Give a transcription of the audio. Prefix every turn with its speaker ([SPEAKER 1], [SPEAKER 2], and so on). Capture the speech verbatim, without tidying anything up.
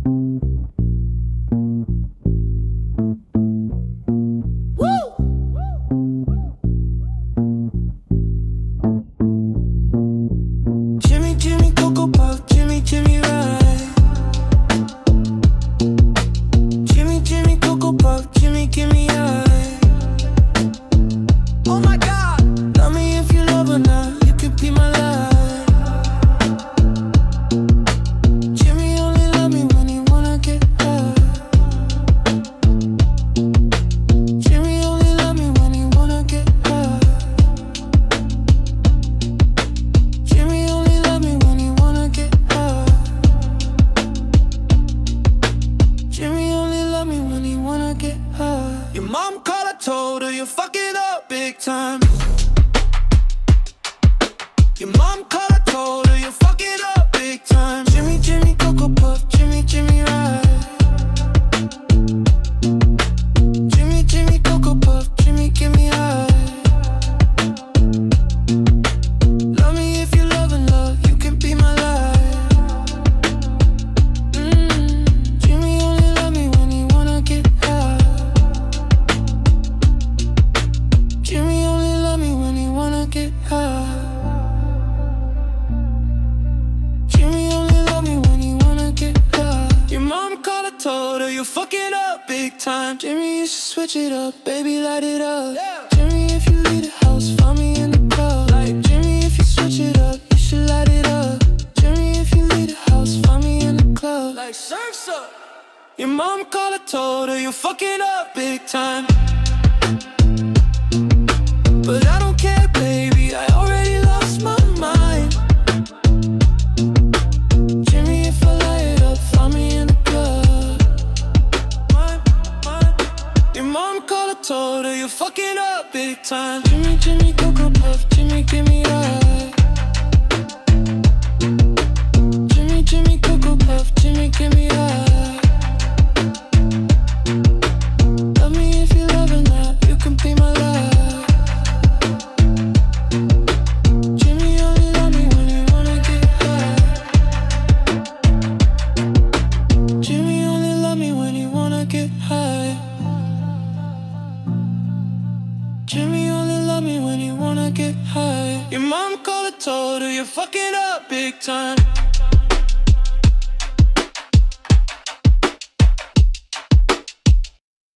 [SPEAKER 1] Jimmy, Jimmy, Cocoa Puff, Jimmy, Jimmy, ride. Jimmy, Jimmy, Cocoa Puff, Jimmy, give me high. Oh my God, love me if you love or not, you could be my life. Jimmy only love me when he wanna get high. Jimmy only love me when he wanna get high. Jimmy only love me when he wanna get high. Jimmy only love me when he wanna get high. Your mom called, I told her you're fucking up big time. Your mom called, I told her you're fucking up big time. Jimmy, Jimmy, Cocoa Puff, Jimmy, Jimmy, ride. Jimmy, Jimmy, Cocoa Puff, Jimmy, give me high. Love me if you love and love, you can be my life. mm. Jimmy only love me when he wanna get high. Jimmy only love me when he wanna get high. Jimmy only love me when he wanna get high. Your mom called, I told her you're fucking up big time. Jimmy, you should switch it up, baby, light it up. Jimmy, if you leave the house, find me in the club. Like Jimmy, if you switch it up, you should light it up. Jimmy, if you leave the house, find me in the club. Like surf's up. Your mom called, I told her you're fucking up big time. But I don't care, baby, I already lost my mind. Jimmy, if I light it up, find me in the club. Mine, mine. Your mom called, I told her you're fucking up big time. Jimmy, Jimmy, Cocoa Puff, Jimmy, give me high. Jimmy, Jimmy, Cocoa Puff, Jimmy, give me high. Love me if you love or not, you can be my life. Jimmy only love me when he wanna get high. Jimmy only love me when he wanna get high. Jimmy only love me when he wanna get high. Your mom called, I told her you're fucking up big time.